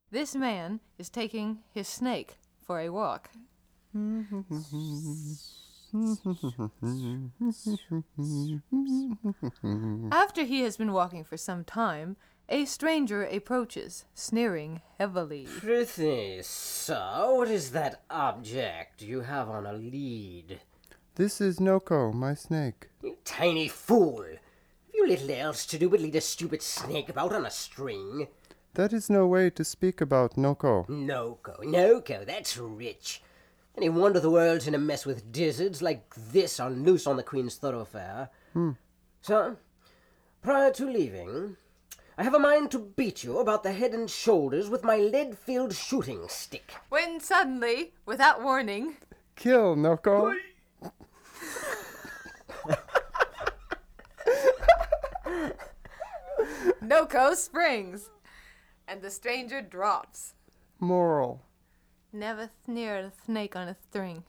This man is taking his snake for a walk. After he has been walking for some time, a stranger approaches, sneering heavily. Prithee, sir, what is that object you have on a lead? This is Noko, my snake. You tiny fool! Have you little else to do but lead a stupid snake about on a string? That is no way to speak about Noko. Noko, that's rich. Any wonder the world's in a mess with dizzards like this on loose on the Queen's thoroughfare. Sir, prior to leaving, I have a mind to beat you about the head and shoulders with my lead-filled shooting stick. When suddenly, without warning, Kill, Noko. Noko springs, and the stranger drops. Moral. Never sneer at a snake on a string.